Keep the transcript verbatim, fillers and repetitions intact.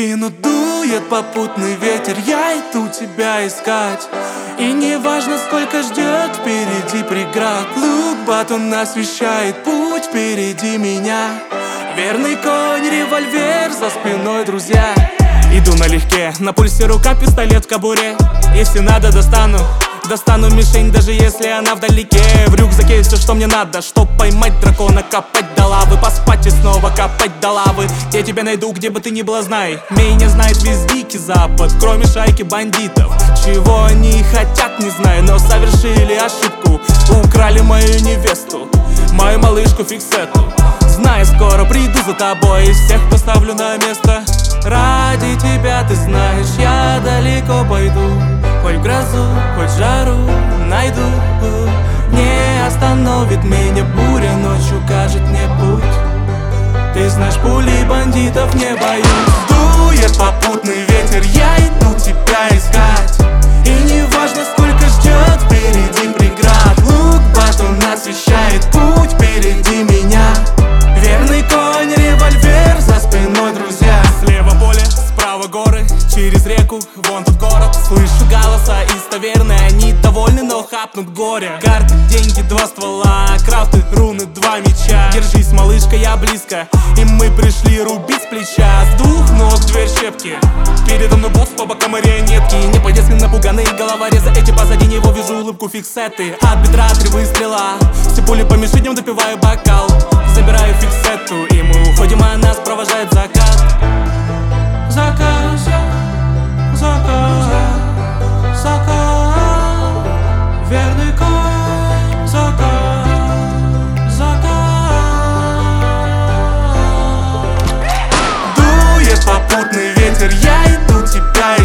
спину дует попутный ветер, я иду тебя искать. И не важно, сколько ждет впереди преград, лук-батон освещает путь впереди меня. Верный конь, револьвер за спиной, друзья. Иду налегке, на пульсе рука, пистолет в кобуре. Если надо, достану, достану мишень, даже если она вдалеке. В рюкзаке все, что мне надо, чтоб поймать дракона, копать до лавы, поспать и снова копать до лавы. Я тебя найду, где бы ты ни была, знай, меня знает весь дикий запад, кроме шайки бандитов. Чего они хотят, не знаю, но совершили ошибку. Украли мою невесту, мою малышку Фиксету. Знай, скоро приду за тобой и всех поставлю на место. Ради тебя, ты знаешь, я далеко пойду. Хоть в грозу, хоть в жару найду. Не остановит меня буря, ночью укажет мне путь. Ты знаешь, пули бандитов не боюсь. Дует попутный ветер, я иду тебя искать. И не важно, сколько ждет впереди преград, лук-батон освещает путь впереди меня. Верный конь, револьвер за спиной, друзья. Слева поле, справа горы, через реку, вон тот город. Слышу голоса из таверны, они довольны, но хапнут горе. Карты, деньги, два ствола, крафты, руны, два меча. Держись, малышка, я близко, и мы пришли рубить с плеча. С двух ног дверь щепки, передо мной босс, по бокам марионетки. Не по-детски напуганные головорезы, эти позади него вижу улыбку Фиксеты. От бедра три выстрела, все пули по мишеням, допиваю бокал. Забираю Фиксету, и мы уходим, а нас провожает закат. Закат, закат, закат. Верный конь, закат, закат. Дует попутный ветер, я иду тебя